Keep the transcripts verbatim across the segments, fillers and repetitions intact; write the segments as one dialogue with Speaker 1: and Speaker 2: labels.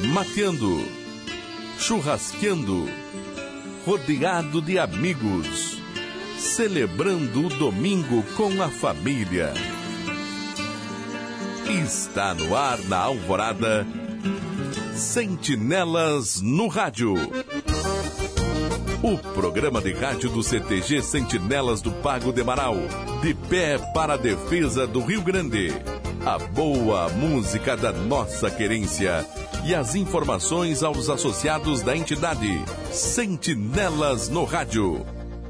Speaker 1: mateando, churrasqueando, rodeado de amigos, celebrando o domingo com a família. Está no ar na Alvorada, Sentinelas no Rádio. O programa de rádio do C T G Sentinelas do Pago de Marau, de pé para a defesa do Rio Grande. A boa música da nossa querência e as informações aos associados da entidade. Sentinelas no Rádio.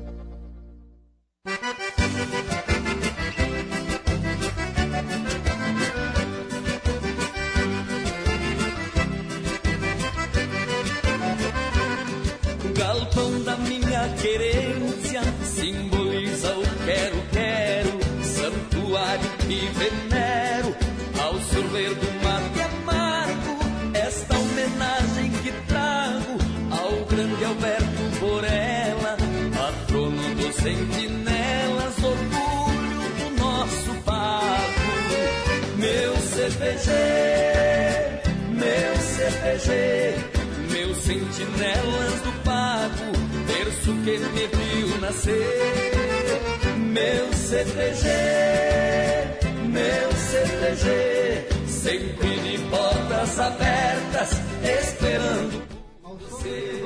Speaker 2: O galpão da minha querência simboliza o quero-quero, santuário e venero ao sorver do mate amargo. Esta homenagem que trago ao grande Alberto Borella, patrono dos sentinelas, orgulho do nosso pago. Meu C T G, meu C T G, meus sentinelas do pago, berço que me viu nascer. Meu C T G, meu C T G, sempre de portas abertas, esperando por você.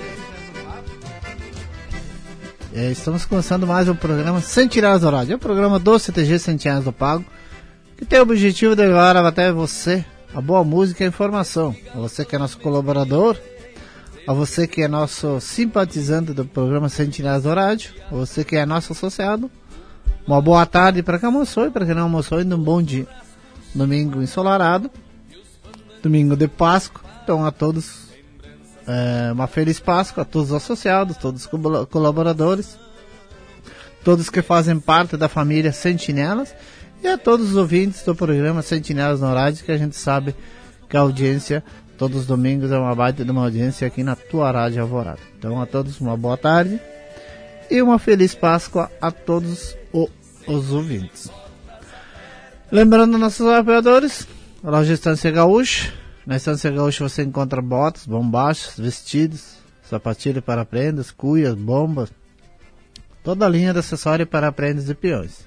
Speaker 3: É, estamos começando mais um programa Sentinelas do Rádio, é o programa do C T G Sentinelas do Pago, que tem o objetivo de levar até você a boa música e a informação. A você que é nosso colaborador, a você que é nosso simpatizante do programa Sentinelas do Rádio, a você que é nosso associado, uma boa tarde para quem almoçou e para quem não almoçou, ainda um bom dia. Domingo ensolarado, domingo de Páscoa, então a todos é, uma feliz Páscoa, a todos os associados, todos os colaboradores, todos que fazem parte da família Sentinelas e a todos os ouvintes do programa Sentinelas no Rádio, que a gente sabe que a audiência todos os domingos é uma baita de uma audiência aqui na tua Rádio Alvorada. Então a todos uma boa tarde e uma feliz Páscoa a todos o, os ouvintes. Lembrando nossos apoiadores, a loja Estância Gaúcha. Na Estância Gaúcha você encontra botas, bombachas, vestidos, sapatilha para prendas, cuias, bombas, toda a linha de acessório para prendas e peões.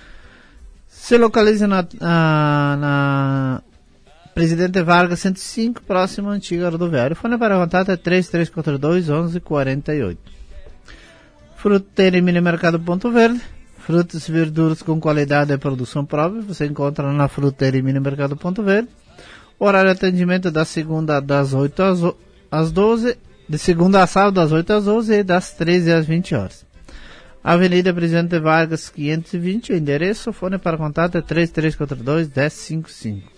Speaker 3: Se localiza na, na, na Presidente Vargas cento e cinco, próximo à antiga rodoviária. O fone para contato é três três quatro dois, onze quarenta e oito. Fruteira e Mini Mercado Ponto Verde. Frutas e verduras com qualidade e produção própria. Você encontra na Fruteira e Mini Mercado Ponto Verde. Horário de atendimento da segunda das oito às doze. De segunda a sábado das oito às doze e das treze às vinte horas. Avenida Presidente Vargas quinhentos e vinte. O endereço, fone para contato é três três quatro dois, um zero cinco cinco.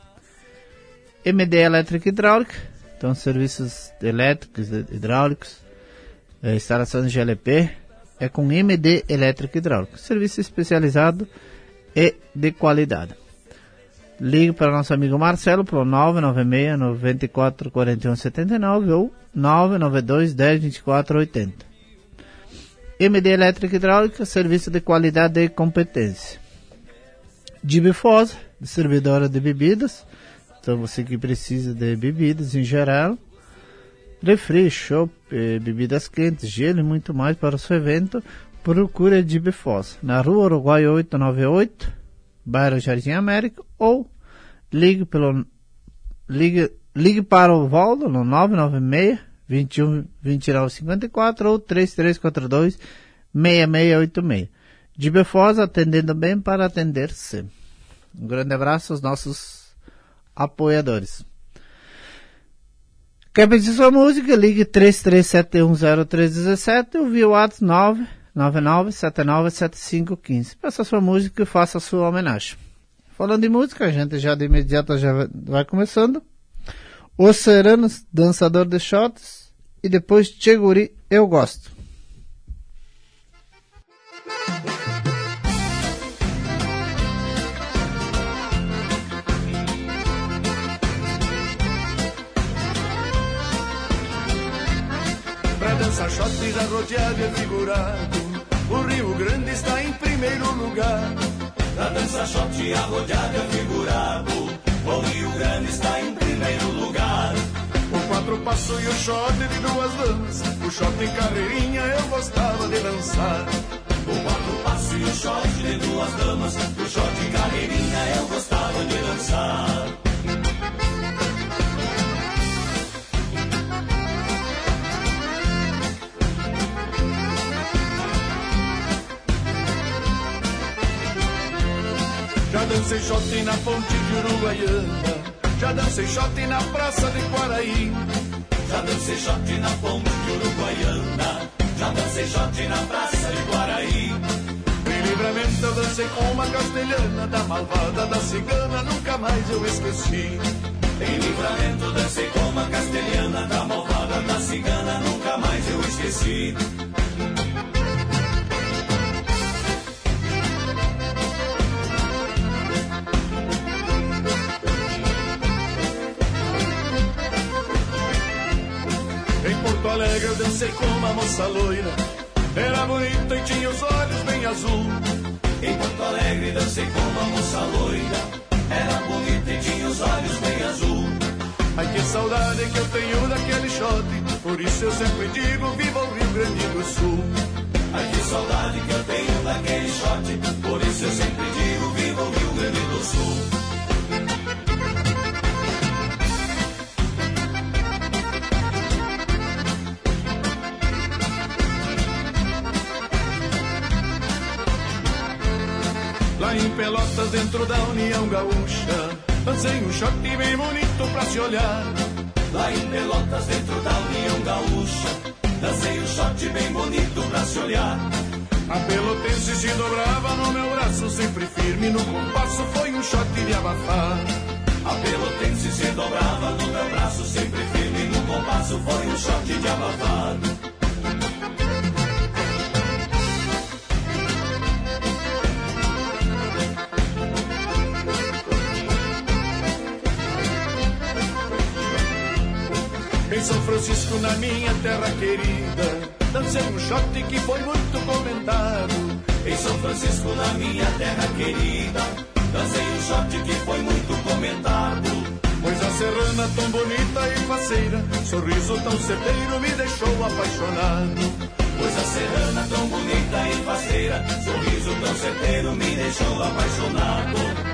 Speaker 3: M D Elétrica e Hidráulica, então serviços elétricos, hidráulicos, é, instalações de G L P, é com M D Elétrica e Hidráulica, serviço especializado e de qualidade. Ligue para nosso amigo Marcelo pelo nove nove seis, nove quatro, quatro um sete nove ou nove nove dois, um zero dois quatro oito zero. M D Elétrica e Hidráulica, serviço de qualidade e competência. Dibifosa, distribuidora de bebidas. Então você que precisa de bebidas em geral, refri, chopp, bebidas quentes, gelo e muito mais para o seu evento, procure a Dibifosa, na Rua Uruguai oitocentos e noventa e oito, bairro Jardim América, ou ligue, pelo, ligue, ligue para o Valdo no nove nove seis, vinte e um, vinte e nove cinquenta e quatro ou três três quatro dois, seis seis oito seis. Dibifosa, atendendo bem para atender sempre. Um grande abraço aos nossos apoiadores. Quer pedir sua música? Ligue três três sete um zero três um sete ou via WhatsApp nove nove nove sete nove sete cinco um cinco. Peça sua música e faça sua homenagem. Falando em música, a gente já de imediato já vai começando. Os Seranos, Dançador de Shots, e depois Tcheguri, Eu Gosto.
Speaker 4: Dança shot já rodeado e figurado, o Rio Grande está em primeiro lugar.
Speaker 5: Na dança shot arrodeado e figurado, o Rio Grande está em primeiro lugar.
Speaker 4: passo e o shot de duas damas. O shot em carreirinha eu gostava de dançar.
Speaker 2: O quatro passo e o shot de duas damas. O shot em carreirinha eu gostava de dançar.
Speaker 4: Já dancei shot na ponte de Uruguaiana. Já dancei shot na praça de Quaraí.
Speaker 2: Já dancei shot na ponte de Uruguaiana. Já dancei shot na praça de Quaraí.
Speaker 4: Em Livramento eu dancei com uma castelhana. Da malvada da cigana nunca mais eu esqueci.
Speaker 2: Em Livramento dancei com uma castelhana. Da malvada da cigana nunca mais eu esqueci.
Speaker 4: Em Porto Alegre eu dancei com uma moça loira. Era bonita e tinha os olhos bem azul.
Speaker 2: Em Porto Alegre dancei com uma moça loira. Era bonita e tinha os olhos bem azul.
Speaker 4: Ai que saudade que eu tenho daquele shot. Por isso eu sempre digo viva o Rio Grande do Sul.
Speaker 2: Ai que saudade que eu tenho daquele shot. Por isso eu sempre digo viva o Rio Grande do Sul.
Speaker 4: Lá em Pelotas, dentro da União Gaúcha, dancei um shot bem bonito pra se olhar.
Speaker 2: Lá em Pelotas, dentro da União Gaúcha, dancei um shot bem bonito pra se olhar.
Speaker 4: A pelotense se dobrava no meu braço, sempre firme no compasso, foi um shot de abafar.
Speaker 2: A pelotense se dobrava no meu braço, sempre firme no compasso, foi um shot de abafar.
Speaker 4: Em São Francisco, na minha terra querida, dancei um shot que foi muito comentado.
Speaker 2: Em São Francisco, na minha terra querida, dancei um shot que foi muito comentado.
Speaker 4: Pois a serrana tão bonita e faceira, sorriso tão certeiro me deixou apaixonado.
Speaker 2: Pois a serrana tão bonita e faceira, sorriso tão certeiro me deixou apaixonado.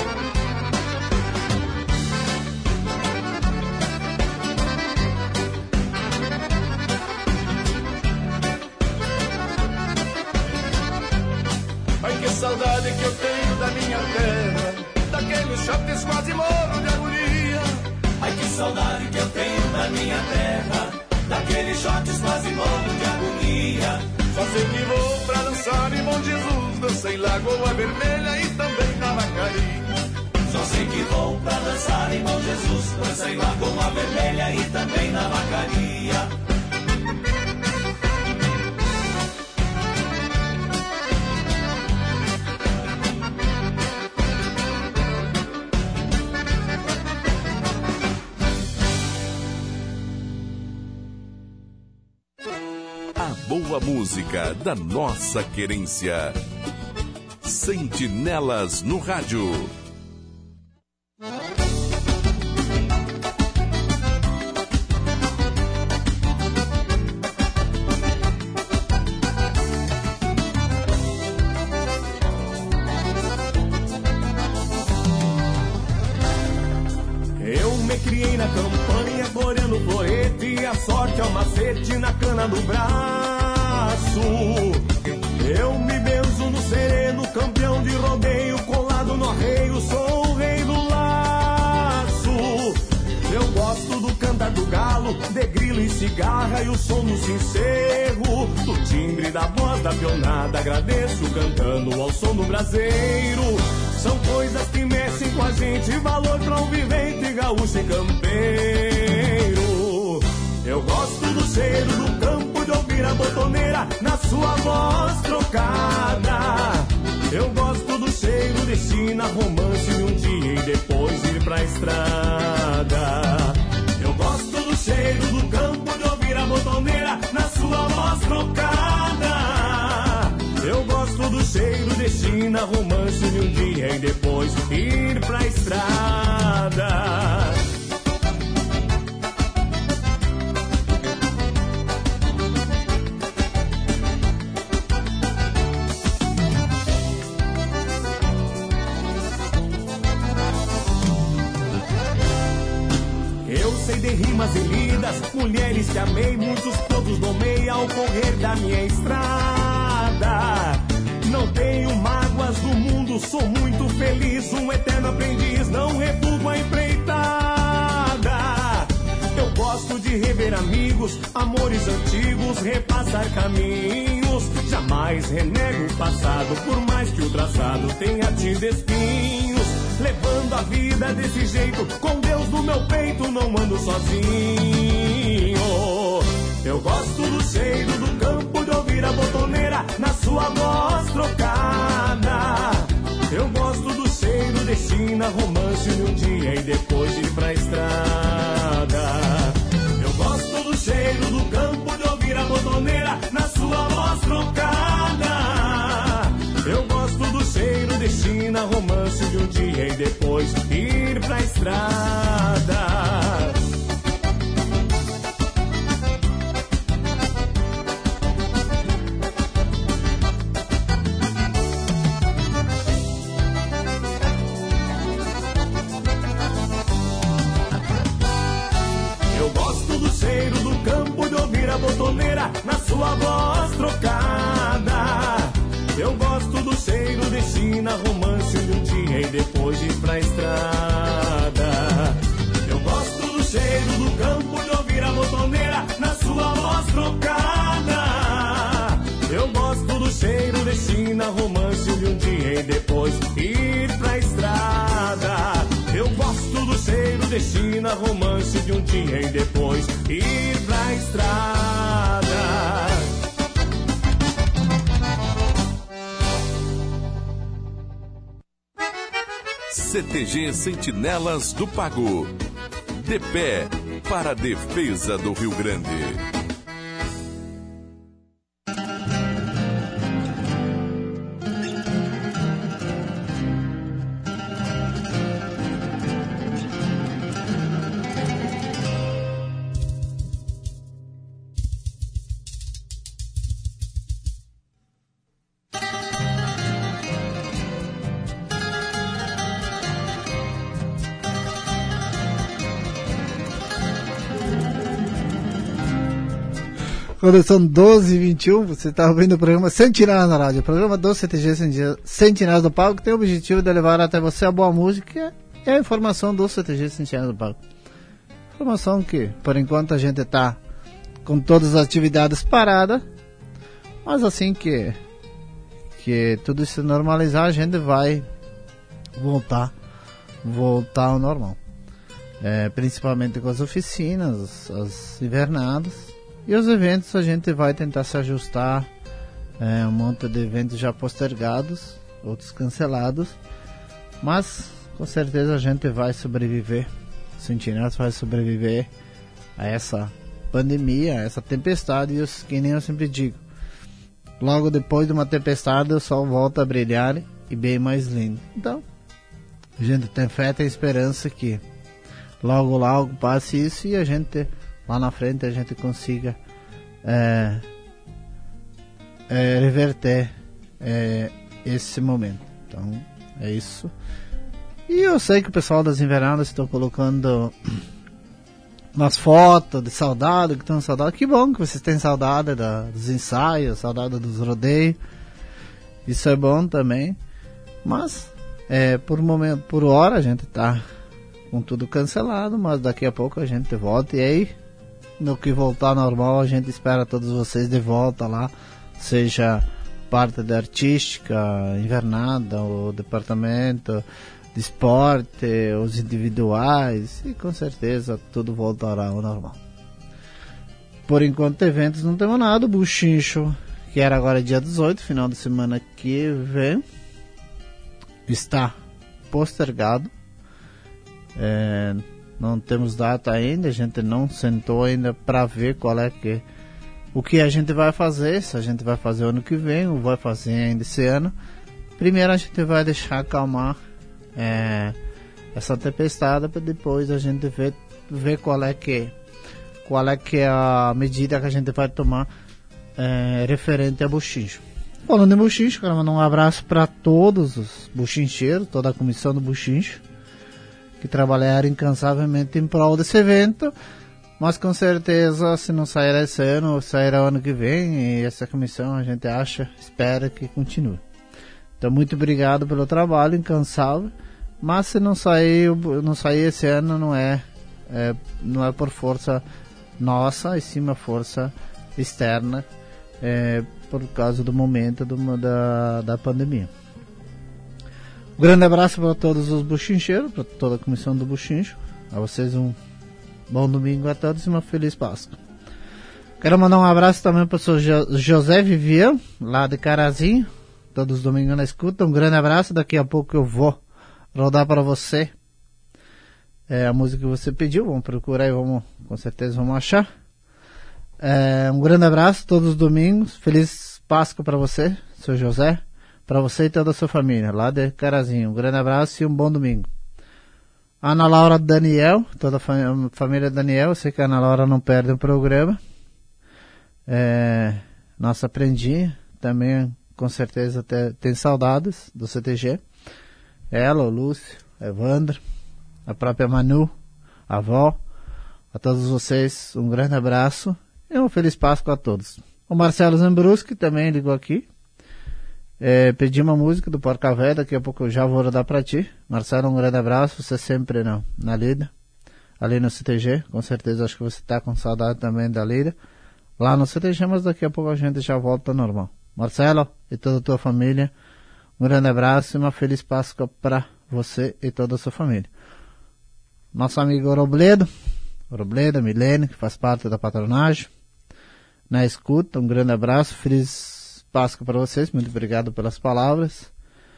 Speaker 4: Saudade que eu tenho da minha terra, daqueles shots quase morro de agonia.
Speaker 2: Ai que saudade que eu tenho da minha terra, daqueles shots quase morro de agonia.
Speaker 4: Só sei que vou pra dançar em Bom Jesus, dancei em Lagoa Vermelha e também na Vacaria.
Speaker 2: Só sei que vou pra dançar em Bom Jesus, dancei em Lagoa Vermelha e também na Vacaria.
Speaker 1: Boa música da nossa querência. Sentinelas no rádio.
Speaker 5: Eu me criei na campanha, floreando florete, e a sorte é o macete na cana do braço. Eu me benzo no sereno, campeão de rodeio, colado no arreio, sou o rei do laço. Eu gosto do cantar do galo, de grilo e cigarra, e o som do sincero, do timbre da voz da pionada, agradeço cantando ao som do braseiro. São coisas que mexem com a gente, valor pra um vivente gaúcho e campeiro. Eu gosto do cheiro do campo, de ouvir a botoneira na sua voz trocada. Eu gosto do cheiro de China, romance de um dia e depois ir pra estrada. Eu gosto do cheiro do campo, de ouvir a botoneira na sua voz trocada. Eu gosto do cheiro de China, romance de um dia e depois ir pra estrada. de rimas e lidas, mulheres que amei, muitos pontos domei ao correr da minha estrada. Não tenho mágoas do mundo, sou muito feliz, um eterno aprendiz, não refugo a empreitada. Eu gosto de rever amigos, amores antigos, repassar caminhos. Jamais renego o passado, por mais que o traçado tenha tido espinhos. Levando a vida desse jeito, com Deus no meu peito, não ando sozinho. Eu gosto do cheiro do campo, de ouvir a botoneira na sua voz trocada. Eu gosto do cheiro de China, romance de um dia e depois de ir pra estrada. Eu gosto do cheiro do campo, de ouvir a botoneira na sua voz trocada. Eu gosto do cheiro de China, romance de um dia e depois ir pra estrada. Eu gosto do cheiro do campo, de ouvir a botoneira na sua voz trocada. Eu gosto do cheiro de China, romance de um dia e depois de ir pra estrada. Eu gosto do cheiro do campo, de ouvir a botoneira na sua voz trocada. Eu gosto do cheiro de China, romance de um dia e depois ir pra estrada. Eu gosto do cheiro de China, romance de um dia e depois ir pra estrada.
Speaker 1: C T G Sentinelas do Pago. De pé para a defesa do Rio Grande.
Speaker 3: Quando são doze e vinte e um, você está ouvindo o programa Sentinelas na rádio, o programa do C T G Sentinelas do Pago, que tem o objetivo de levar até você a boa música e a informação do C T G Sentinelas do Pago. Informação que, por enquanto, a gente está com todas as atividades paradas, mas assim que, que tudo se normalizar, a gente vai voltar, voltar ao normal. É, principalmente com as oficinas, as invernadas. E os eventos a gente vai tentar se ajustar, é, um monte de eventos já postergados, outros cancelados, mas com certeza a gente vai sobreviver, o Sentinelas vai sobreviver a essa pandemia, a essa tempestade, e os, que nem eu sempre digo, logo depois de uma tempestade o sol volta a brilhar e bem mais lindo. Então, a gente tem fé, tem esperança que logo logo passe isso e a gente... lá na frente a gente consiga é, é, reverter é, esse momento. Então é isso. E eu sei que o pessoal das invernadas estão colocando umas fotos de saudade, que estão saudade. Que bom que vocês têm saudade da, dos ensaios, saudade dos rodeios. Isso é bom também. Mas é, por, momento, por hora a gente está com tudo cancelado, mas daqui a pouco a gente volta e aí no que voltar normal, a gente espera todos vocês de volta lá, seja parte da artística, invernada, o departamento de esporte, os individuais, e com certeza tudo voltará ao normal. Por enquanto, eventos não temos nada. O Buchincho, que era agora dia dezoito, final de semana que vem, está postergado. É... Não temos data ainda, a gente não sentou ainda para ver qual é que o que a gente vai fazer, se a gente vai fazer ano que vem ou vai fazer ainda esse ano. Primeiro a gente vai deixar acalmar é, essa tempestade para depois a gente ver, ver qual é que qual é que é a medida que a gente vai tomar é, referente a Buchincho. Falando em Buchincho, quero mandar um abraço para todos os buchincheiros, toda a comissão do Buchincho, que trabalharam incansavelmente em prol desse evento, mas com certeza se não sairá esse ano, sairá ano que vem, e essa comissão a gente acha, espera que continue. Então muito obrigado pelo trabalho incansável, mas se não sair, não sair esse ano não é, é, não é por força nossa, e sim uma força externa, é, por causa do momento do, da, da pandemia. Um grande abraço para todos os buchincheiros, para toda a comissão do Buchincho. A vocês um bom domingo a todos e uma feliz Páscoa. Quero mandar um abraço também para o senhor José Vivian, lá de Carazinho, todos os domingos na escuta. Um grande abraço, daqui a pouco eu vou rodar para você é, a música que você pediu, vamos procurar e vamos, com certeza vamos achar. É, um grande abraço todos os domingos, feliz Páscoa para você, senhor José, para você e toda a sua família, lá de Carazinho. Um grande abraço e um bom domingo. Ana Laura Daniel, toda a fam- família Daniel, eu sei que a Ana Laura não perde o programa. É, nossa prendinha, também com certeza te, tem saudades do C T G. Ela, o Lúcio, a Evandro, a própria Manu, a avó, a todos vocês um grande abraço e uma feliz Páscoa a todos. O Marcelo Zambruschi também ligou aqui. É, pedi uma música do Porca Véia, daqui a pouco eu já vou rodar pra ti. Marcelo, um grande abraço, você sempre não, na lida, ali no C T G, com certeza acho que você tá com saudade também da lida, lá no C T G, mas daqui a pouco a gente já volta ao normal. Marcelo e toda a tua família, um grande abraço e uma feliz Páscoa pra você e toda a sua família. Nosso amigo Robledo, Robledo, Milene, que faz parte da patronagem, na escuta, um grande abraço, feliz Páscoa para vocês, muito obrigado pelas palavras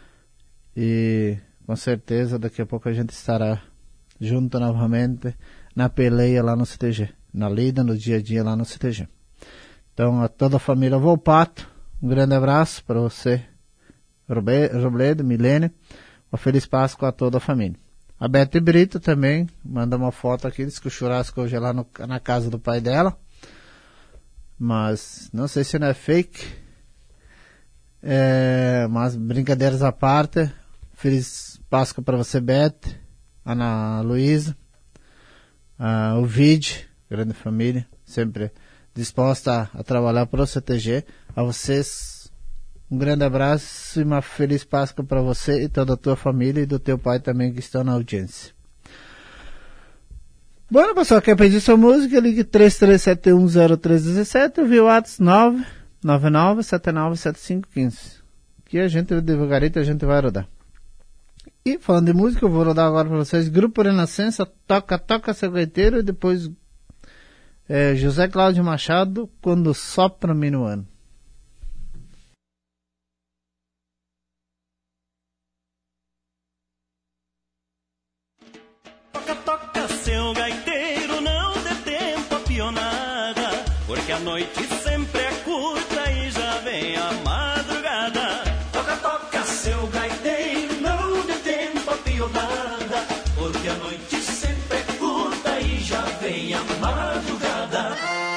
Speaker 3: e com certeza daqui a pouco a gente estará junto novamente na peleia lá no C T G, na lida, no dia a dia lá no C T G. Então a toda a família Volpato, um grande abraço para você, Robledo, Milene, uma feliz Páscoa a toda a família. A Bete Brito também manda uma foto aqui, diz que o churrasco hoje é lá no, na casa do pai dela, mas não sei se não é fake. É, mas brincadeiras à parte, feliz Páscoa para você, Beth, Ana Luísa, uh, o Vide, grande família, sempre disposta a, a trabalhar para o C T G. A vocês um grande abraço e uma feliz Páscoa para você e toda a tua família e do teu pai também que estão na audiência. Bom, pessoal, quer pedir sua música? Ligue três três sete um zero três um sete, o WhatsApp nove nove nove sete nove sete cinco um cinco, que a gente devagarito a gente vai rodar. E falando de música, eu vou rodar agora para vocês Grupo Renascença, Toca Toca Seu Gaiteiro, e depois é, José Cláudio Machado, Quando Sopra Minuano.
Speaker 6: Toca, toca seu gaiteiro, não dê tempo a pionada, porque a noite sempre é curta e já vem a madrugada.
Speaker 2: Toca, toca, seu gaiteiro, não dê tempo a pionada, porque a noite sempre é curta e já vem a madrugada.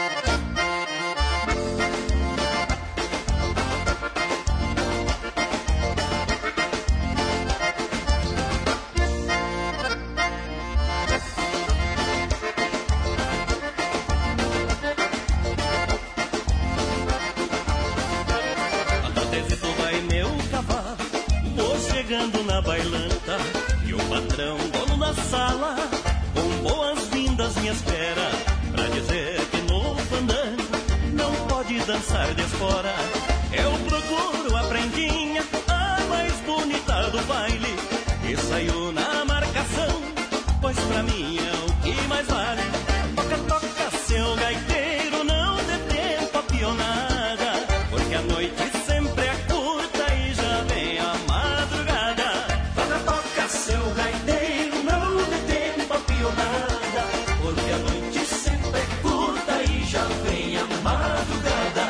Speaker 6: Na bailanta, e o patrão, dono da sala, com boas-vindas me espera, pra dizer que no fandango não pode dançar de fora. Eu procuro a prendinha, a mais bonita do baile, e saio na marcação, pois pra mim é o que mais vale. Toca, toca, seu gaiteiro, não dê tempo a pionada, porque a noite sempre é curta e já vem a madrugada.
Speaker 2: Seu gaiteiro, não dê tempo a pionada, porque a noite sempre é curta e já vem a madrugada.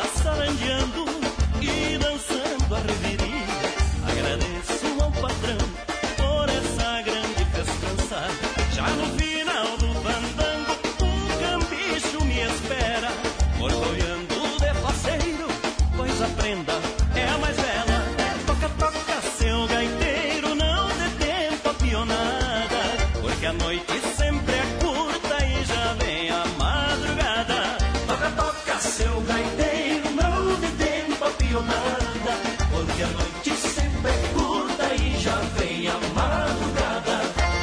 Speaker 6: passarandeando e dançando a reveria. Agradeço ao patrão por essa grande festança. Já no final do fandango o cambicho me espera, orgulhando de faceiro, pois a prenda é a mais bela. Toca, toca, seu gaiteiro, não dê tempo a pionada, porque a noite sempre é curta e já vem a madrugada. Toca, toca, seu gaiteiro, não dê tempo a pionada, porque a noite sempre é curta e já vem a madrugada.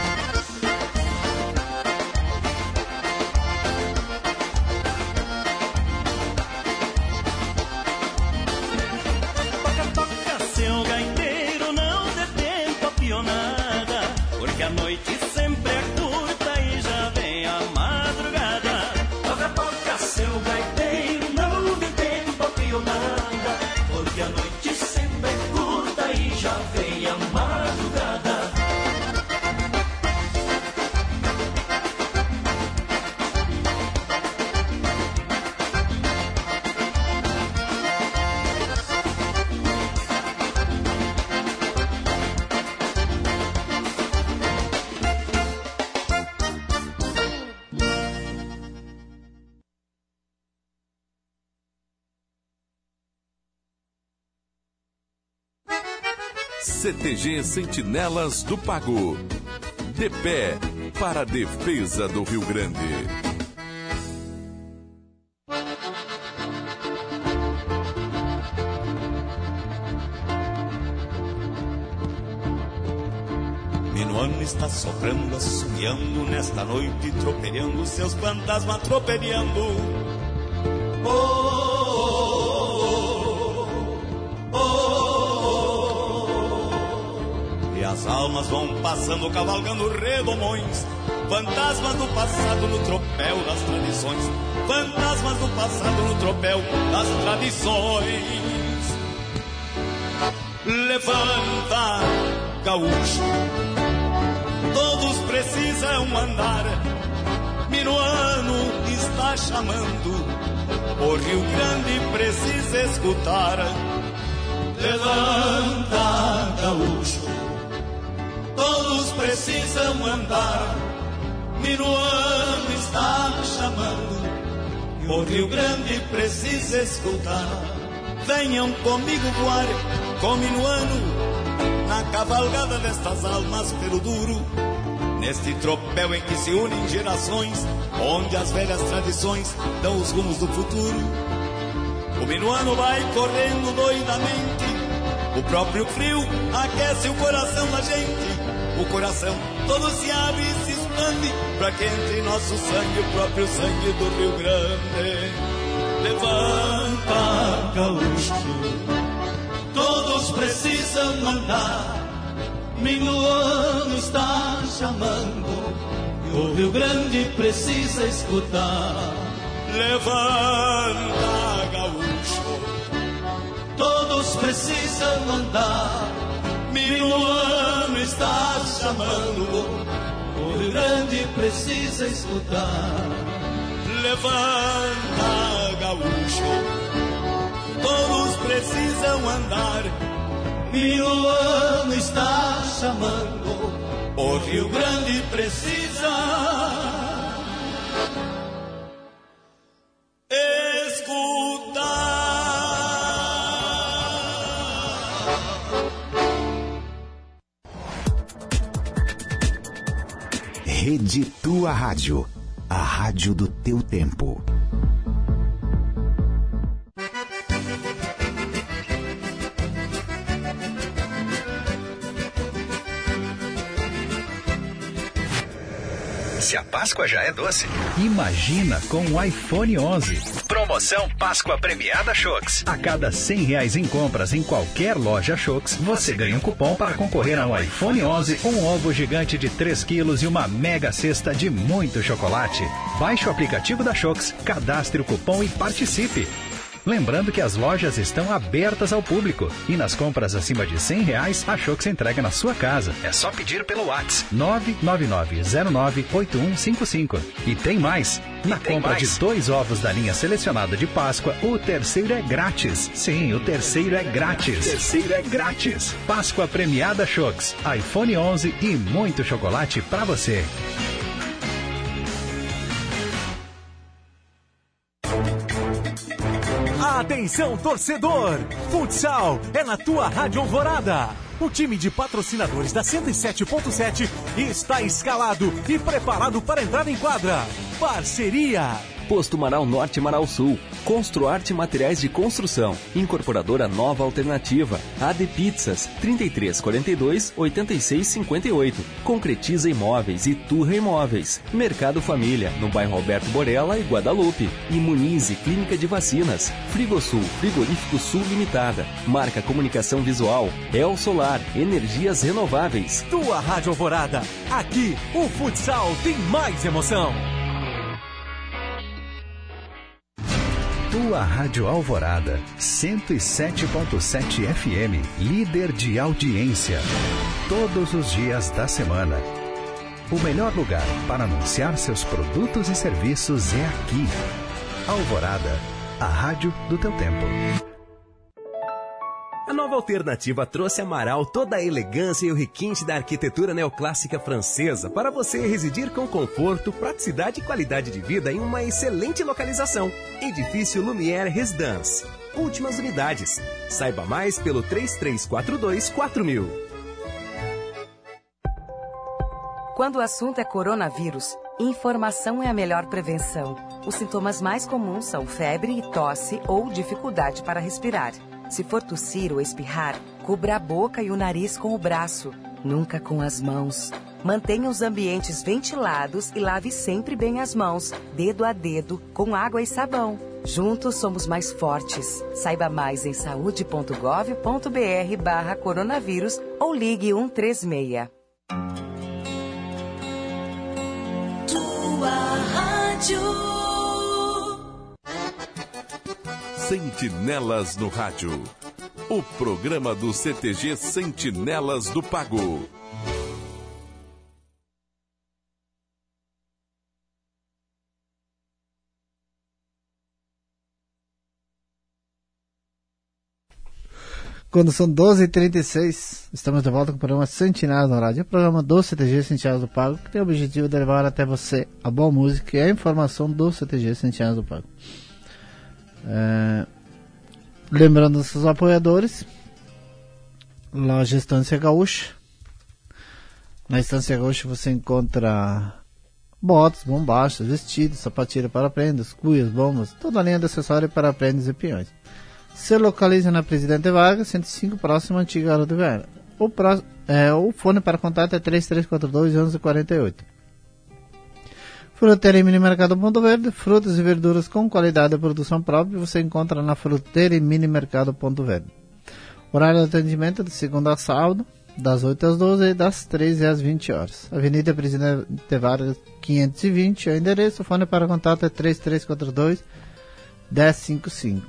Speaker 6: Toca, toca, seu gaiteiro, não dê tempo a pionada, porque a noite sempre é curta e já vem a madrugada. Toca, toca, seu gaiteiro, não dê tempo a pionada, porque a noite sempre é curta e já vem a madrugada.
Speaker 1: C T G Sentinelas do Pago. De pé para a defesa do Rio Grande.
Speaker 7: Minuano está soprando, assobiando nesta noite, tropelhando seus fantasmas, tropelhando. Oh, oh, oh, oh, oh. E as almas vão passando, cavalgando redomões, fantasmas do passado no tropel das tradições, fantasmas do passado no tropel das tradições. Levanta, gaúcho, todos precisam andar. Minuano está chamando, o Rio Grande precisa escutar. Levanta, gaúcho, todos precisam andar. Minuano está chamando, o Rio Grande precisa escutar. Venham comigo voar com Minuano na cavalgada destas almas pelo duro, neste tropel em que se unem gerações, onde as velhas tradições dão os rumos do futuro. O minuano vai correndo doidamente, o próprio frio aquece o coração da gente. O coração todo se abre e se expande, pra que entre nosso sangue o próprio sangue do Rio Grande. Levanta, gaúcho, todos precisam andar. Minuano está chamando, e o Rio Grande precisa escutar. Levanta, gaúcho, todos precisam andar. Minuano está chamando, o Rio Grande precisa escutar. Levanta, gaúcho, todos precisam andar. Minuano está chamando, o Rio Grande precisa escutar.
Speaker 8: Rede Tua Rádio, a rádio do teu tempo.
Speaker 9: Se a Páscoa já é doce, imagina com o iPhone onze. Promoção Páscoa Premiada Shox. A cada cem reais em compras em qualquer loja Shox, você ganha um cupom para concorrer ao iPhone onze, um ovo gigante de três quilos e uma mega cesta de muito chocolate. Baixe o aplicativo da Shox, cadastre o cupom e participe. Lembrando que as lojas estão abertas ao público e nas compras acima de cem reais, a Shox entrega na sua casa. É só pedir pelo WhatsApp nove nove nove zero nove oito um cinco cinco. E tem mais! Na tem compra mais. de dois ovos da linha selecionada de Páscoa, o terceiro é grátis. Sim, o terceiro é grátis. O terceiro é grátis. Páscoa premiada Shox, iPhone onze e muito chocolate para você.
Speaker 10: Atenção, torcedor! Futsal é na tua Rádio Alvorada. O time de patrocinadores da cento e sete ponto sete está escalado e preparado para entrar em quadra. Parceria!
Speaker 11: Posto Marau Norte e Marau Sul. Construarte Materiais de Construção. Incorporadora Nova Alternativa. A D Pizzas. trinta e três quarenta e dois, oitenta e seis cinquenta e oito. Concretiza Imóveis e Turra Imóveis. Mercado Família. No bairro Alberto Borella e Guadalupe. Imunize Clínica de Vacinas. Frigosul. Frigorífico Sul Limitada. Marca Comunicação Visual. El Solar. Energias Renováveis.
Speaker 10: Tua Rádio Alvorada. Aqui, o futsal tem mais emoção.
Speaker 9: Tua Rádio Alvorada, cento e sete ponto sete F M, líder de audiência. Todos os dias da semana. O melhor lugar para anunciar seus produtos e serviços é aqui. Alvorada, a rádio do teu tempo.
Speaker 12: A Nova Alternativa trouxe a Marau toda a elegância e o requinte da arquitetura neoclássica francesa para você residir com conforto, praticidade e qualidade de vida em uma excelente localização. Edifício Lumière Residence. Últimas unidades. Saiba mais pelo três três quatro dois quatro mil.
Speaker 13: Quando o assunto é coronavírus, informação é a melhor prevenção. Os sintomas mais comuns são febre e tosse ou dificuldade para respirar. Se for tossir ou espirrar, cubra a boca e o nariz com o braço, nunca com as mãos. Mantenha os ambientes ventilados e lave sempre bem as mãos, dedo a dedo, com água e sabão. Juntos somos mais fortes. Saiba mais em saúde ponto gov ponto br barra coronavírus ou ligue um três seis.
Speaker 2: Tua rádio.
Speaker 1: Sentinelas no Rádio. O programa do C T G Sentinelas do Pago.
Speaker 3: Quando são doze e trinta e seis, estamos de volta com o programa Sentinelas no Rádio. É o programa do C T G Sentinelas do Pago, que tem o objetivo de levar até você a boa música e a informação do C T G Sentinelas do Pago. É, lembrando dos seus apoiadores, loja Estância Gaúcha. Na Estância Gaúcha você encontra botas, bombachas, vestidos, sapatilha para prendas, cuias, bombas, toda a linha de acessórios para prendas e peões. Se localiza na Presidente Vargas, cento e cinco, próximo à antiga rodoviária. O, pro, é, o fone para contato é três três quatro dois, onze quarenta e oito. Fruteira e Mini Mercado Ponto Verde, frutas e verduras com qualidade de produção própria, você encontra na Fruteira e Mini Mercado Ponto Verde. Horário de atendimento de segunda a sábado, das oito às doze e das treze às vinte horas. Avenida Presidente Vargas quinhentos e vinte, é o endereço, o fone para contato é três três quatro dois, um zero cinco cinco.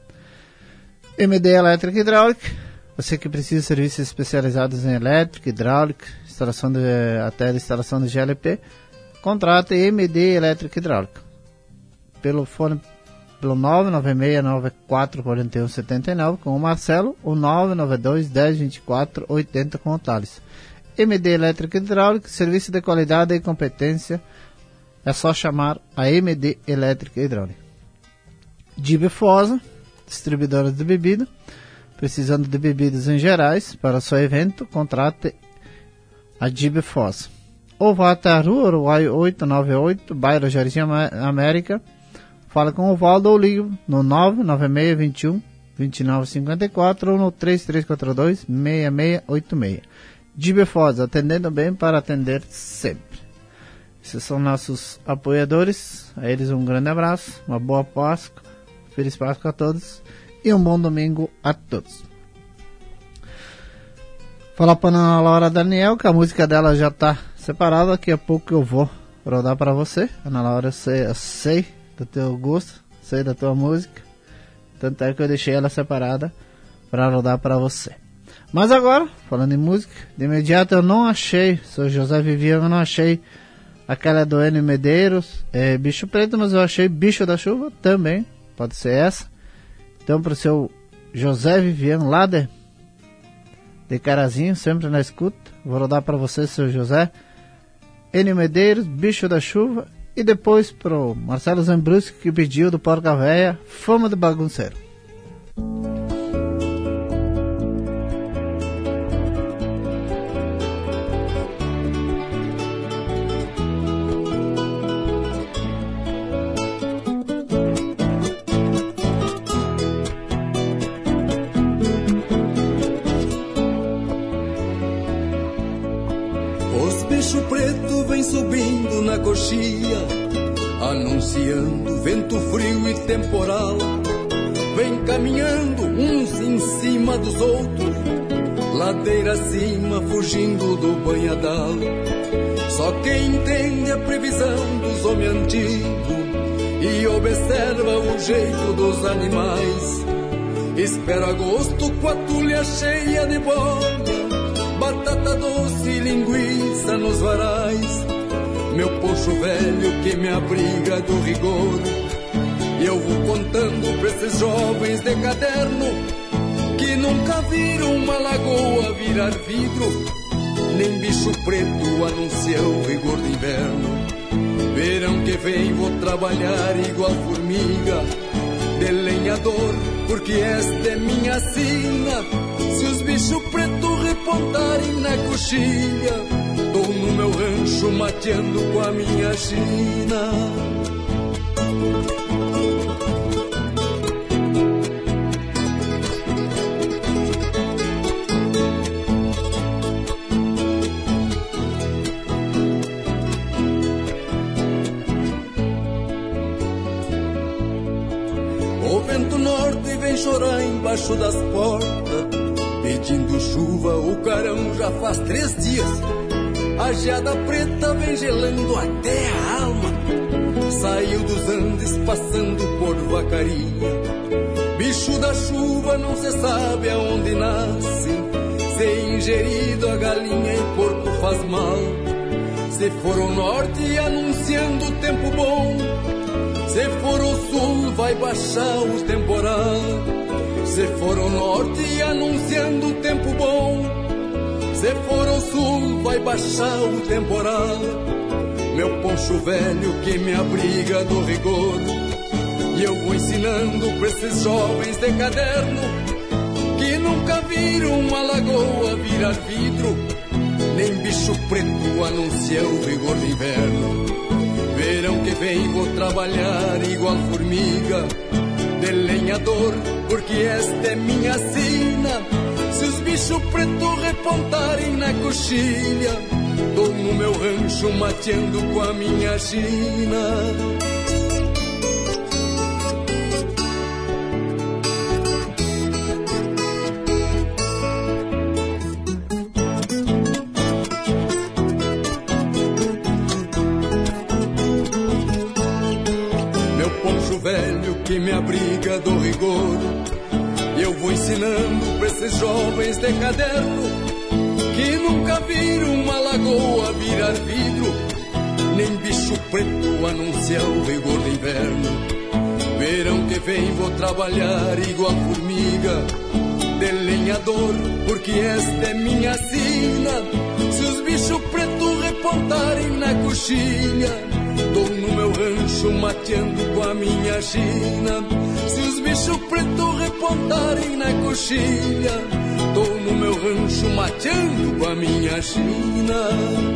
Speaker 3: M D Elétrica e Hidráulica, você que precisa de serviços especializados em elétrica, hidráulica, instalação de, até a instalação de G L P, contrate M D Elétrica e Hidráulica pelo fone pelo nove nove seis nove quatro quatro um sete nove com o Marcelo ou nove nove dois, dez, vinte e quatro, oitenta com o Thales. M D Elétrica e Hidráulica, serviço de qualidade e competência, é só chamar a M D Elétrica e Hidráulica. Dibe Fosa, distribuidora de bebida, precisando de bebidas em gerais para o seu evento, contrate a Dibe Fosa. Ou vá até a Rua Uruguai oitocentos e noventa e oito, bairro Jardim América. Fala com o Valdo ou ligue no nove nove seis, vinte e um, vinte e nove cinquenta e quatro ou no três três quatro dois, seis seis oito seis. Dibe Fosa, atendendo bem para atender sempre. Esses são nossos apoiadores. A eles um grande abraço, uma boa Páscoa, feliz Páscoa a todos e um bom domingo a todos. Falar para a Ana Laura Daniel que a música dela já está separada, daqui a pouco eu vou rodar para você. Ana Laura, eu sei, eu sei do teu gosto, sei da tua música, Tanto é que eu deixei ela separada para rodar para você. Mas agora, falando em música, de imediato eu não achei, sou José Vivian, eu não achei aquela do Enio Medeiros, é, Bicho Preto, mas eu achei Bicho da Chuva também, pode ser essa. Então pro seu José Vivian lá de, de Carazinho, sempre na escuta, vou rodar para você, seu José, Enio Medeiros, Bicho da Chuva, e depois pro Marcelo Zambruschi, que pediu do Porca Véia, Fama do Bagunceiro.
Speaker 14: Subindo na coxia, anunciando vento frio e temporal. Vem caminhando uns em cima dos outros, ladeira acima, fugindo do banhadal. Só quem entende a previsão dos homens antigos e observa o jeito dos animais, espera agosto com a tulha cheia de bola, batata doce e linguiça nos varais. Meu pocho velho que me abriga do rigor, e eu vou contando pra esses jovens de caderno que nunca viram uma lagoa virar vidro, nem bicho preto anuncia o rigor do inverno. Verão que vem vou trabalhar igual formiga de lenhador, porque esta é minha sina. Se os bichos pretos repontarem na coxilha, tô no meu rancho mateando com a minha china. O vento norte vem chorar embaixo das portas, pedindo chuva, o carão já faz três dias. A geada preta vem gelando até a alma, saiu dos Andes passando por Vacaria. Bicho da chuva não se sabe aonde nasce, se ingerido a galinha e porco faz mal. Se for o norte anunciando tempo bom, se for o sul vai baixar o temporal. Se for o norte anunciando tempo bom, se for o sul vai baixar o temporal. Meu poncho velho que me abriga do rigor, e eu vou ensinando pra esses jovens de caderno que nunca viram uma lagoa virar vidro, nem bicho preto anuncia o rigor do inverno. Verão que vem vou trabalhar igual formiga de lenhador, porque esta é minha sina. Se os bichos pretos repontarem na coxilha, tô no meu rancho mateando com a minha china. Meu poncho velho que me abriga do rigor, eu vou ensinando pra esses jovens de caderno que nunca viram uma lagoa virar vidro, nem bicho preto anuncia o rigor do inverno. Verão que vem vou trabalhar igual formiga de lenhador, porque esta é minha sina. Se os bichos pretos repontarem na coxilha, tô no meu rancho mateando com a minha china. Se os bichos pretos repontarem na coxilha, tô no meu rancho mateando com a minha china.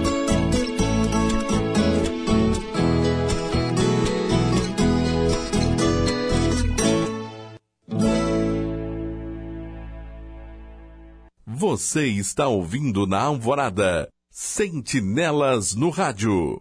Speaker 1: Você está ouvindo na Alvorada Sentinelas no Rádio.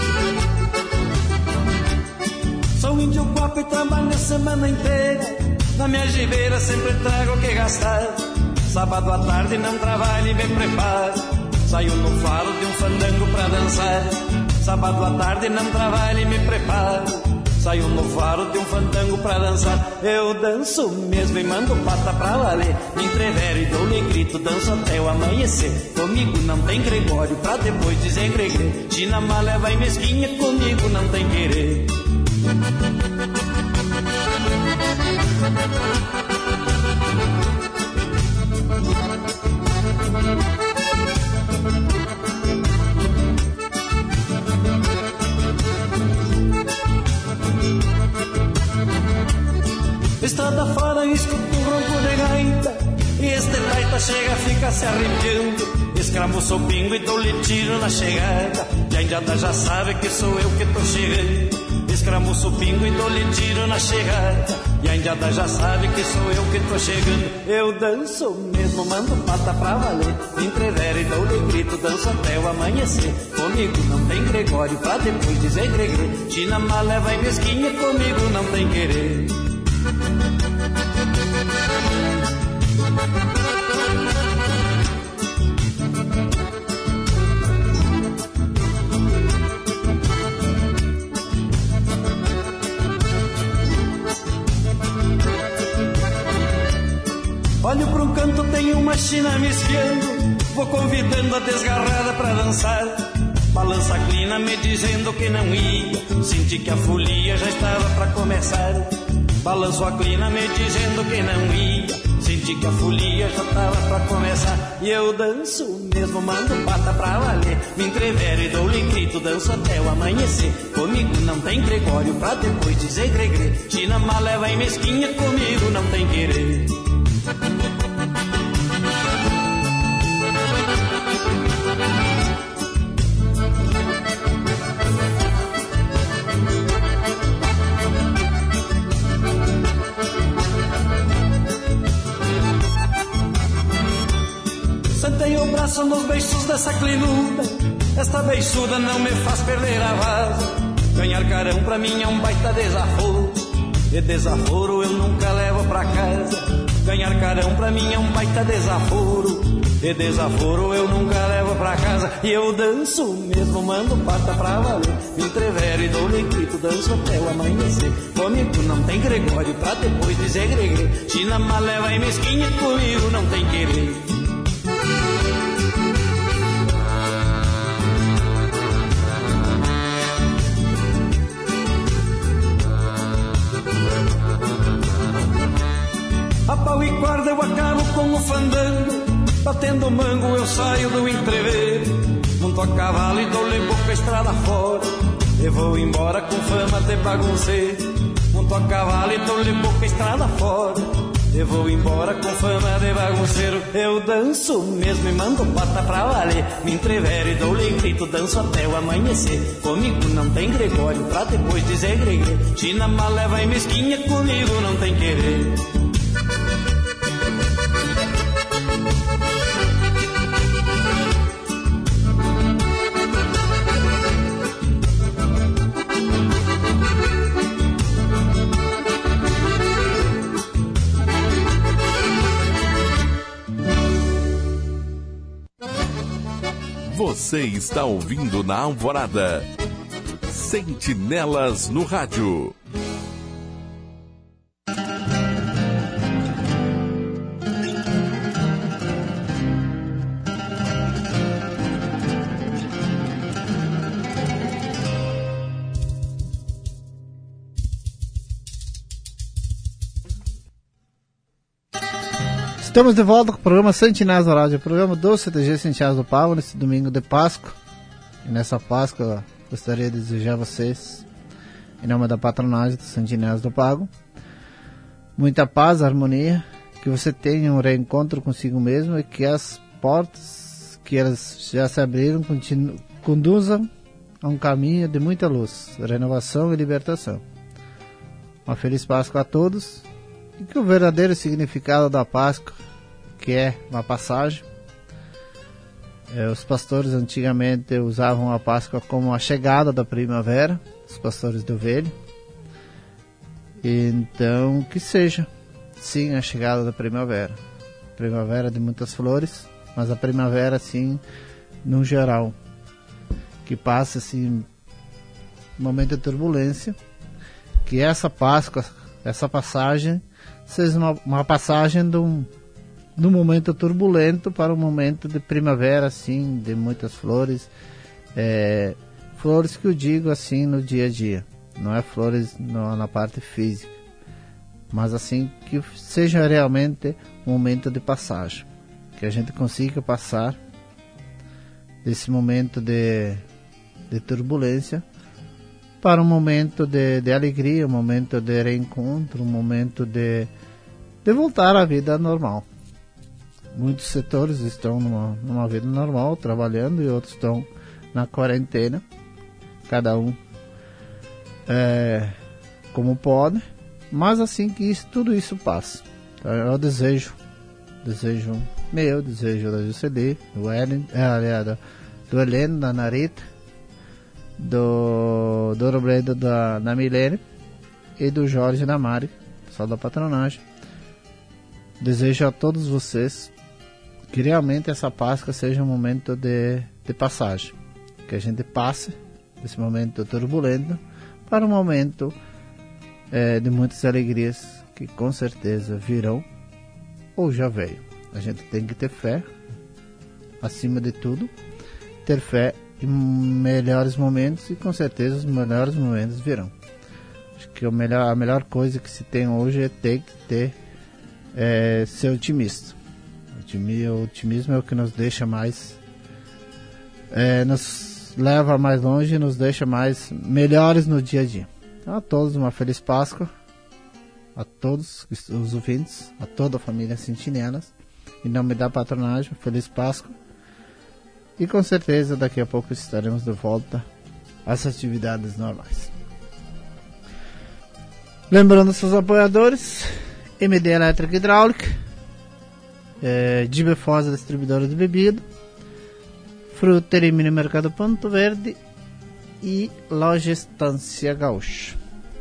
Speaker 2: Sou índio guapo e trabalho a semana inteira,
Speaker 15: na minha gibeira sempre trago o que gastar. Sábado à tarde não trabalho e me preparo, saio no faro de um fandango pra dançar. Sábado à tarde não trabalho e me preparo, saio no faro de um fandango pra dançar. Eu danço mesmo e mando pata pra valer, me entrevero e dou-lhe grito, danço até o amanhecer. Comigo não tem Gregório pra depois dizer gregre, China malha vai mesquinha, comigo não tem querer. Estrada fora escuto um ronco de gaita, e este taita chega, fica se arrepiando. Escramuço o pingo e dou-lhe tiro na chegada, e a indiada já sabe que sou eu que tô chegando. Escramuço o pingo e dou-lhe tiro na chegada, e a indiada já sabe que sou eu que tô chegando. Eu danço mesmo, mando pata pra valer, me entrevero e dou-lhe grito, danço até o amanhecer. Comigo não tem Gregório pra depois dizer gregre, China malé vai mesquinha, comigo não tem querer. Olho pra um canto, tem uma china me espiando, vou convidando a desgarrada pra dançar. Balança a clina me dizendo que não ia, senti que a folia já estava pra começar. Balanço a clina me dizendo que não ia, senti que a folia já estava pra começar. E eu danço mesmo, mando pata pra valer, me entrevero e dou-lhe grito, danço até o amanhecer. Comigo não tem Gregório pra depois dizer gregre, China malé vai mesquinha, comigo não tem querer. Sentei o braço nos beiços dessa clinuda, esta beiçuda não me faz perder a vaza. Ganhar carão pra mim é um baita desaforo, e desaforo eu nunca levo pra casa. Ganhar carão pra mim é um baita desaforo, e desaforo eu nunca levo pra casa. E eu danço mesmo, mando pata pra valer, me entrevero e dou-lhe grito, danço até o amanhecer. Comigo não tem Gregório pra depois dizer gregre, China malé vai mesquinha, comigo não tem querer. A pau e corda eu acabo com o fandango, batendo mango eu saio do entreveiro. Monto a cavalo e dou-lhe boca estrada fora, e vou embora com fama de bagunceiro. Monto a cavalo e dou-lhe boca estrada fora, e vou embora com fama de bagunceiro. Eu danço mesmo e mando pata pra valer, me entrevero e dou-lhe grito, danço até o amanhecer. Comigo não tem Gregório pra depois dizer gregre, China malé vai mesquinha, comigo não tem querer.
Speaker 1: Você está ouvindo na Alvorada Sentinelas no Rádio.
Speaker 3: Estamos de volta com o programa Sentinelas do Rádio, o programa do C T G Sentinelas do Pago, nesse domingo de Páscoa. E nessa Páscoa, gostaria de desejar a vocês, em nome da patronagem do Sentinelas do Pago, muita paz, harmonia, que você tenha um reencontro consigo mesmo e que as portas que elas já se abriram continu- conduzam a um caminho de muita luz, renovação e libertação. Uma feliz Páscoa a todos. E que o verdadeiro significado da Páscoa, que é uma passagem, é, os pastores antigamente usavam a Páscoa como a chegada da primavera, os pastores de ovelha. Então, que seja sim, a chegada da primavera. Primavera de muitas flores, mas a primavera, assim, no geral, que passa, assim, um momento de turbulência, que essa Páscoa, essa passagem, seja uma, uma passagem de um, de um momento turbulento para um momento de primavera, assim, de muitas flores, é, flores que eu digo, assim, no dia a dia, não é flores no, na parte física, mas assim, que seja realmente um momento de passagem, que a gente consiga passar desse momento de, de turbulência para um momento de, de alegria, um momento de reencontro, um momento de, de voltar à vida normal. Muitos setores estão numa, numa vida normal, trabalhando, e outros estão na quarentena, cada um é, como pode, mas assim que isso, tudo isso passa. Então, eu desejo, desejo meu, desejo da Juscelie, do Ellen, é, do, do Heleno, da Narita, do, do Robledo, da, da Milene, e do Jorge e da Mari, pessoal da patronagem. Desejo a todos vocês que realmente essa Páscoa seja um momento de, de passagem, que a gente passe desse momento turbulento para um momento é, de muitas alegrias que com certeza virão ou já veio. A gente tem que ter fé, acima de tudo, ter fé em melhores momentos, e com certeza os melhores momentos virão. Acho que o melhor, a melhor coisa que se tem hoje é ter que ter é, ser otimista. O otimismo é o que nos deixa mais, é, nos leva mais longe e nos deixa mais melhores no dia a dia. Então, a todos uma feliz Páscoa, a todos os ouvintes, a toda a família Sentinelas, em nome da patronagem, feliz Páscoa, e com certeza daqui a pouco estaremos de volta às atividades normais. Lembrando seus apoiadores: M D Elétrica Hidráulica, é, Dibefosa, distribuidora de bebida, Fruteira e Mini Mercado Ponto Verde e Loja Estância Gaúcha.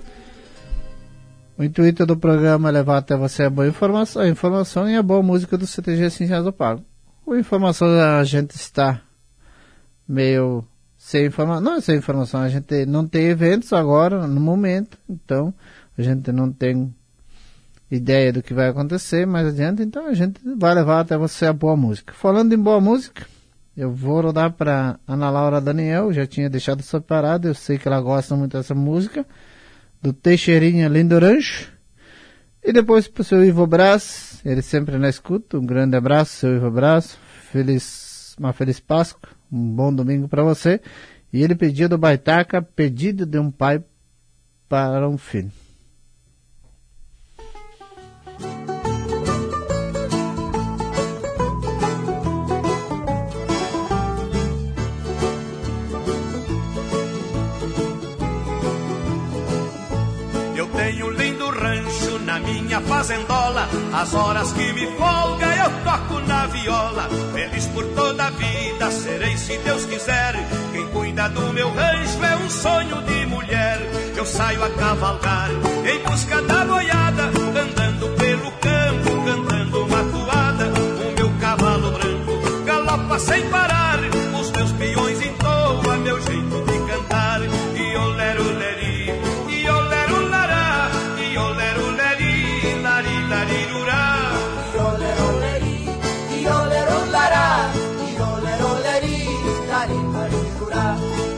Speaker 3: O intuito do programa é levar até você a boa informação, a informação e a boa música do C T G Sentinelas do Pago. Com informação, a gente está meio sem informação, não é sem informação, a gente não tem eventos agora, no momento, então a gente não tem ideia do que vai acontecer mais adiante, então a gente vai levar até você a boa música. Falando em boa música, eu vou rodar para Ana Laura Daniel, já tinha deixado separado, eu sei que ela gosta muito dessa música, do Teixeirinha Lindo Rancho, e depois para o seu Ivo Brás, ele sempre na escuta, um grande abraço, seu Ivo Brás, feliz, uma feliz Páscoa, um bom domingo para você, e ele pediu do Baitaca, Pedido de um Pai para um Filho.
Speaker 7: Tenho lindo rancho na minha fazendola, as horas que me folga eu toco na viola. Feliz por toda a vida serei, se Deus quiser. Quem cuida do meu rancho é um sonho de mulher. Eu saio a cavalgar em busca da boiada, andando pelo campo, cantando uma toada. O meu cavalo branco galopa sem parar, os meus peões entoam meu jeito de cantar. E olero leri, e olero lará, e olero leri, lari larirurá. E olero leri, e olero lará, e olero leri, lari larirurá.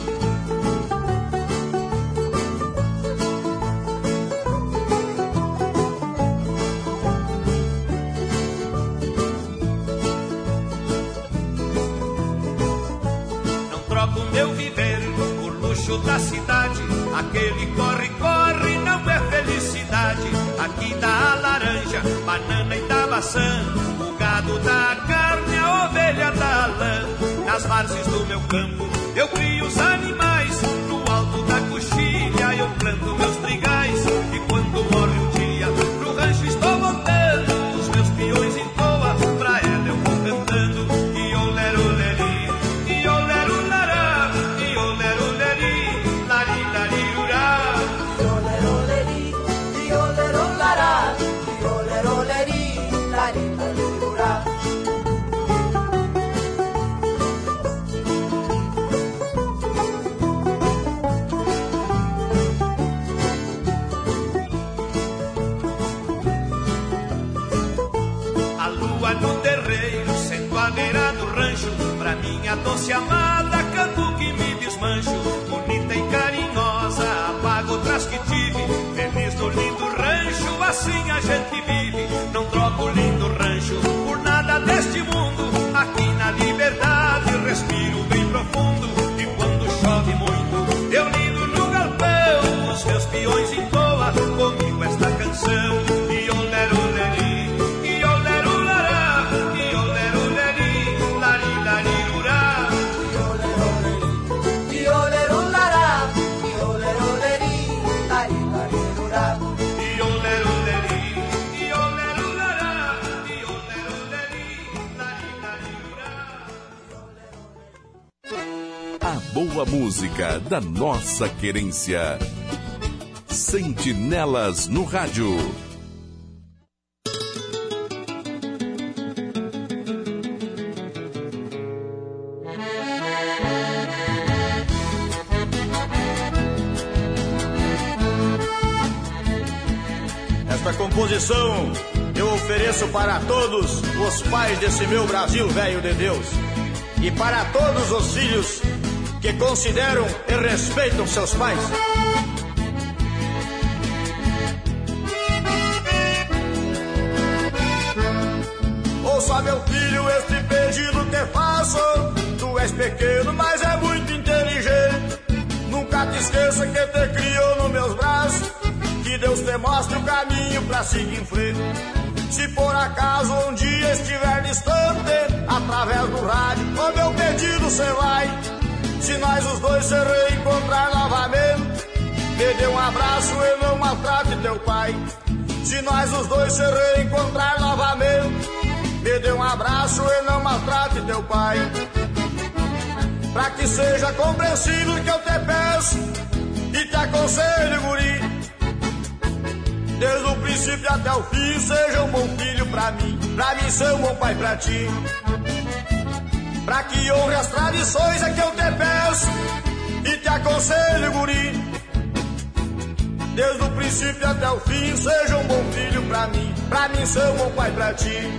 Speaker 7: Não troco meu viver por luxo da cidade, aquele corre, corre, não é felicidade. Aqui dá a laranja, banana e dá maçã, o gado dá a carne, a ovelha dá a lã. Nas várzeas do meu campo eu crio os animais, no alto da coxilha eu planto meus trigais. E quando morre o dia, pro rancho estou voltando, os meus peões entoam, pra ela eu vou cantando. E olero leri, e olero lará, e olero leri, lari larirurá. E olero leri, e olero lará, e olero lua no terreiro, sento à beira do rancho, pra minha doce amada canto que me desmancho. Bonita e carinhosa, apago outras que tive, feliz no lindo rancho, assim a gente vive. Não troco o lindo rancho por nada deste mundo, aqui na liberdade respiro bem profundo. E quando chove muito, eu lido no galpão, os meus peões entoam comigo esta canção. E olero leri, e olero lará, e olero leri, lari lari urá.
Speaker 2: E olero lará, e olero leri, lari lari urá.
Speaker 7: E olero leri, e olero lará, e olero leri, lari lari urá.
Speaker 1: A boa música da nossa querência. Sentinelas no rádio.
Speaker 16: Esta composição eu ofereço para todos os pais desse meu Brasil velho de Deus e para todos os filhos que consideram e respeitam seus pais. Ouça, meu filho, este pedido te faço. Tu és pequeno, mas é muito inteligente. Nunca te esqueça que te criou nos meus braços, que Deus te mostre o caminho pra seguir em frente. Se por acaso um dia estiver distante, através do rádio, o meu pedido cê vai. Se nós os dois se reencontrar novamente, me dê um abraço e não maltrate teu pai. Se nós os dois se reencontrar novamente, me dê um abraço e não maltrate teu pai. Pra que seja compreensível que eu te peço e te aconselho, guri, desde o princípio até o fim, seja um bom filho pra mim, pra mim ser um bom pai pra ti. Pra que honre as tradições é que eu te peço e te aconselho, guri, desde o princípio até o fim, seja um bom filho pra mim, pra mim ser um bom pai pra ti.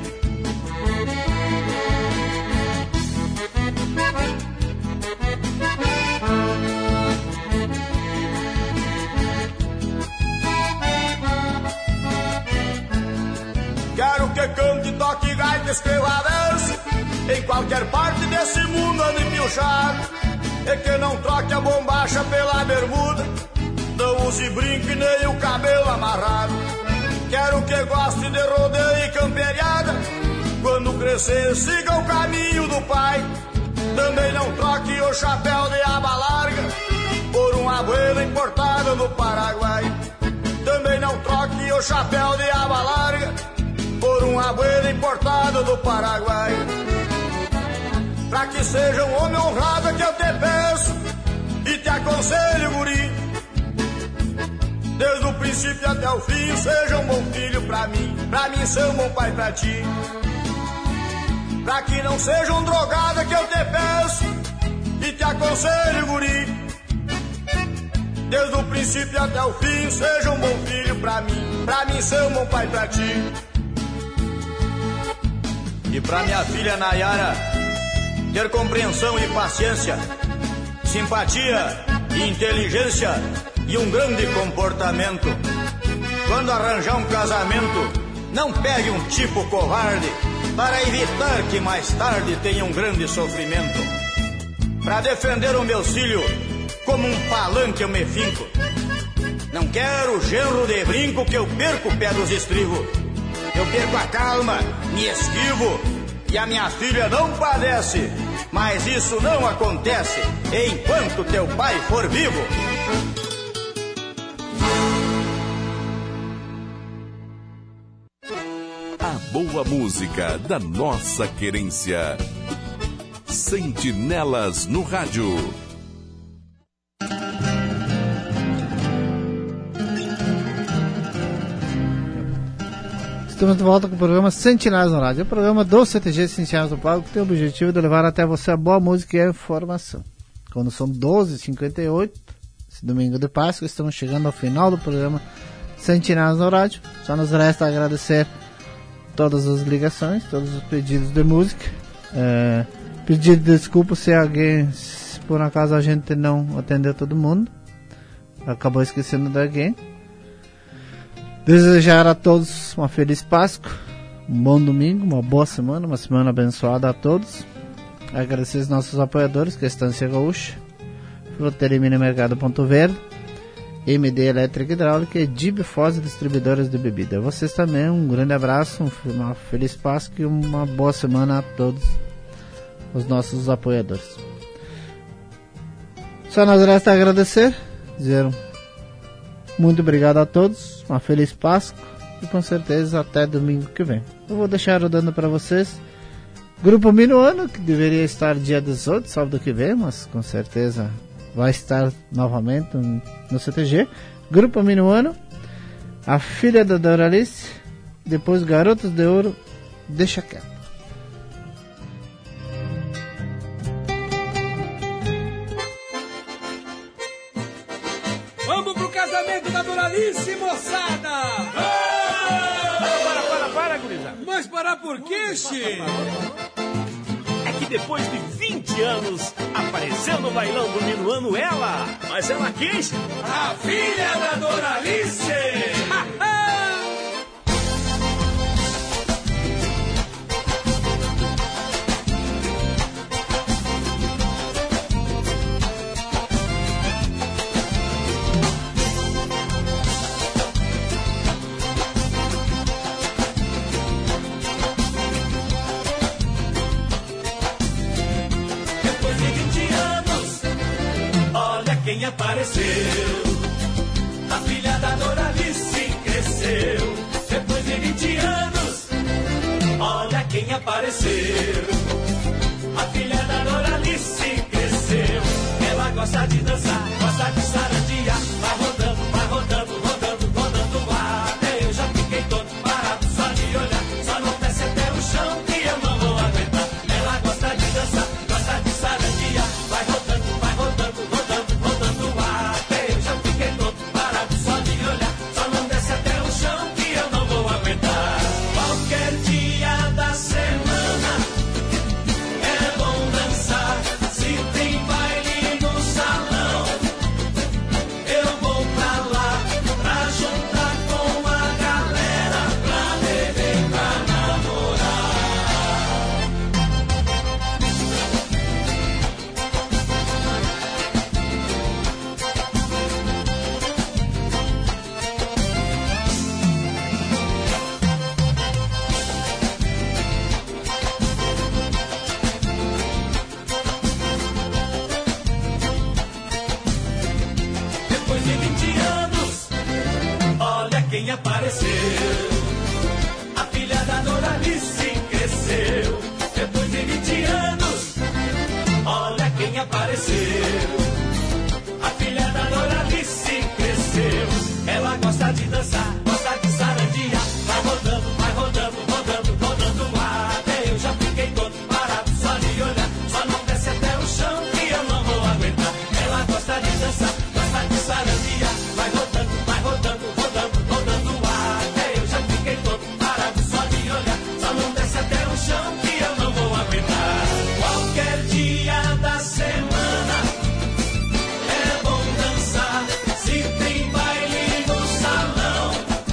Speaker 16: Quero que cante, toque gaita, escreva verso, em qualquer parte desse mundo ande piochado, e que não troque a bombacha pela bermuda, não use brinco e nem o cabelo amarrado. Quero que goste de rodeio e camperiada, quando crescer siga o caminho do pai. Também não troque o chapéu de aba larga por um abuelo importado do Paraguai. Também não troque o chapéu de aba larga por um abuelo importado do Paraguai. Pra que seja um homem honrado é que eu te peço e te aconselho, guri, desde o princípio até o fim, seja um bom filho pra mim, pra mim ser um bom pai pra ti. Pra que não seja um drogado é que eu te peço e te aconselho, guri, desde o princípio até o fim, seja um bom filho pra mim, pra mim ser um bom pai pra ti. E pra minha filha Nayara, ter compreensão e paciência, simpatia e inteligência e um grande comportamento. Quando arranjar um casamento, não pegue um tipo covarde, para evitar que mais tarde tenha um grande sofrimento. Pra defender o meu filho, como um palanque eu me finco. Não quero genro de brinco que eu perco o pé dos estribos. Eu perco a calma, me esquivo e a minha filha não padece. Mas isso não acontece enquanto teu pai for vivo.
Speaker 1: A boa música da nossa querência. Sentinelas no rádio.
Speaker 3: Estamos de volta com o programa Sentinelas no rádio. É o programa do C T G Sentinelas do Pago, que tem o objetivo de levar até você a boa música e a informação. Quando são doze e cinquenta e oito, esse domingo de Páscoa, estamos chegando ao final do programa Sentinelas no rádio. Só nos resta agradecer todas as ligações, todos os pedidos de música. É, pedir desculpa se alguém, se por acaso a gente não atendeu todo mundo, acabou esquecendo de alguém. Desejar a todos uma feliz Páscoa, um bom domingo, uma boa semana, uma semana abençoada a todos. Agradecer aos nossos apoiadores, que é a Estância Gaúcha, Fruteira e Mini Mercado Ponto Verde, M D Elétrica e Hidráulica e Dib Foz Distribuidoras de Bebida. Vocês também, um grande abraço, uma feliz Páscoa e uma boa semana a todos os nossos apoiadores. Só nos resta agradecer, dizer muito obrigado a todos, uma feliz Páscoa e com certeza até domingo que vem. Eu vou deixar rodando para vocês Grupo Minuano, que deveria estar dia dezoito, sábado que vem, mas com certeza vai estar novamente no C T G. Grupo Minuano, A Filha da Doralice, depois Garotos de Ouro, Deixa Quieto.
Speaker 17: Vamos pro casamento da Doralice, moçada!
Speaker 18: Ah! Para, para, para, gurizada!
Speaker 17: Mas parar por quê, Xê?
Speaker 18: É que depois de vinte anos, apareceu no bailão do Minuano ela. Mas ela quis
Speaker 17: a filha da Doralice!
Speaker 2: Quem apareceu? A filha da Doralice cresceu. Depois de vinte anos, olha quem apareceu. A filha da Doralice cresceu. Ela gosta de dançar, gosta de sarandia. Vai rodando, vai rodando, rodando, rodando lá. Até eu já fiquei todo parado só de olhar. Só não desce até o chão que eu não vou aguentar. Ela gosta de dançar, gosta de sarandia. Vai rodando, vai rodando, rodando. Quem apareceu? A filha da Doralice cresceu. Depois de vinte anos, olha quem apareceu. A filha da Doralice cresceu. Ela gosta de dançar, gosta de sarandia. Vai rodando, vai rodando, rodando, rodando lá. Até eu já fiquei todo parado só de olhar. Só não desce até o chão que eu não vou aguentar. Ela gosta de dançar, gosta de sarandia. Vai rodando, vai rodando, rodando. Qualquer dia da semana é bom dançar. Se tem baile no salão,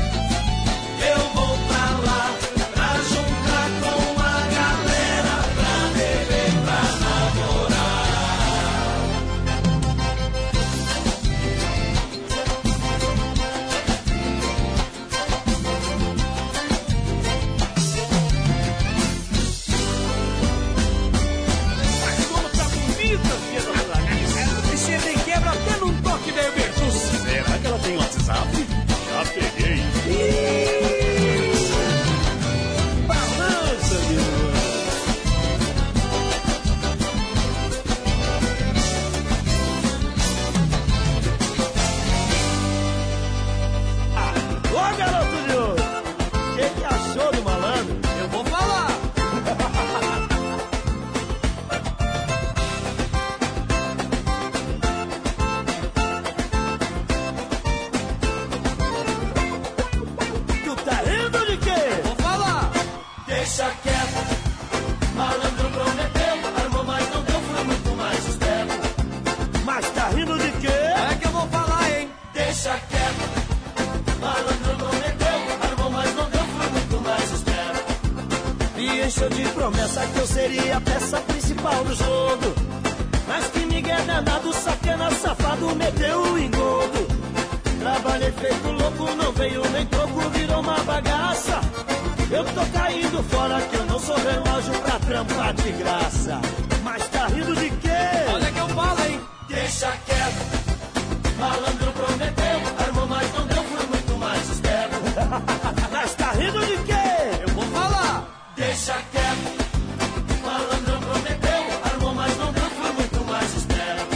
Speaker 2: encheu de promessa que eu seria a peça principal do jogo. Mas que Miguel danado, sacana, safado, meteu o engodo. Trabalhei feito louco, não veio nem troco, virou uma bagaça. Eu tô caindo fora que eu não sou relógio pra trampar de graça. Mas tá rindo de quê?
Speaker 17: Olha que eu falo, hein?
Speaker 2: Deixa quieto, malandro prometeu, armou mas não deu, fui muito mais esperto. Mas tá rindo de quê?
Speaker 17: Eu vou falar.
Speaker 2: Deixa quieto, malandro prometeu, armou mas não deu, fui muito mais esperto.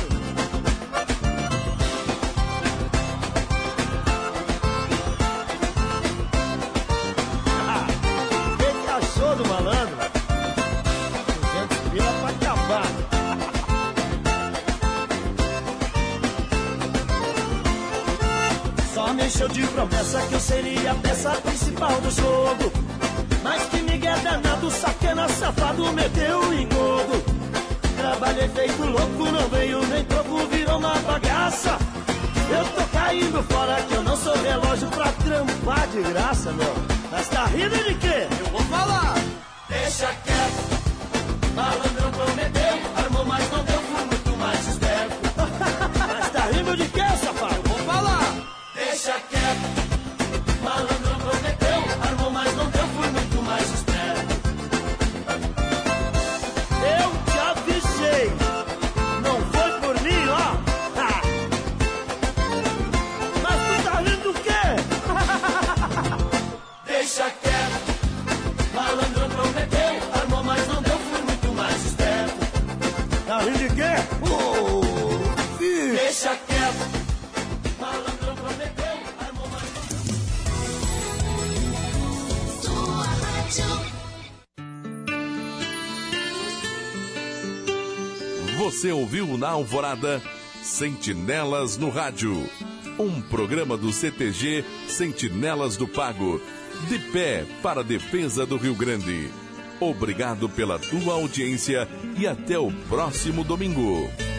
Speaker 2: O que que achou do malandro? duzentos pila pra acabar. Só me encheu de promessa que eu seria a peça principal do jogo. Mas que Miguel danado, sacana, safado, meteu o engodo. Trabalhei feito louco, não veio nem troco, virou uma bagaça. Eu tô caindo fora que eu não sou relógio pra trampar de graça, meu. Mas tá rindo de quê?
Speaker 17: Eu vou falar.
Speaker 2: Deixa quieto, malandro prometeu, armou mas não deu, fui muito mais esperto. Mas tá rindo de quê, safado?
Speaker 17: Eu vou falar.
Speaker 2: Deixa quieto, malandro prometeu, armou mas não deu, fui muito mais esperto. Eu te avisei, não foi por mim, ó. Ha. Mas tu tá rindo do quê? Deixa quieto, malandro prometeu, armou mas não deu, fui muito mais esperto. Tá rindo de quê? Oh, deixa quieto, malandro prometeu.
Speaker 1: Você ouviu na Alvorada Sentinelas no Rádio, um programa do C T G Sentinelas do Pago, de pé para a defesa do Rio Grande. Obrigado pela tua audiência e até o próximo domingo.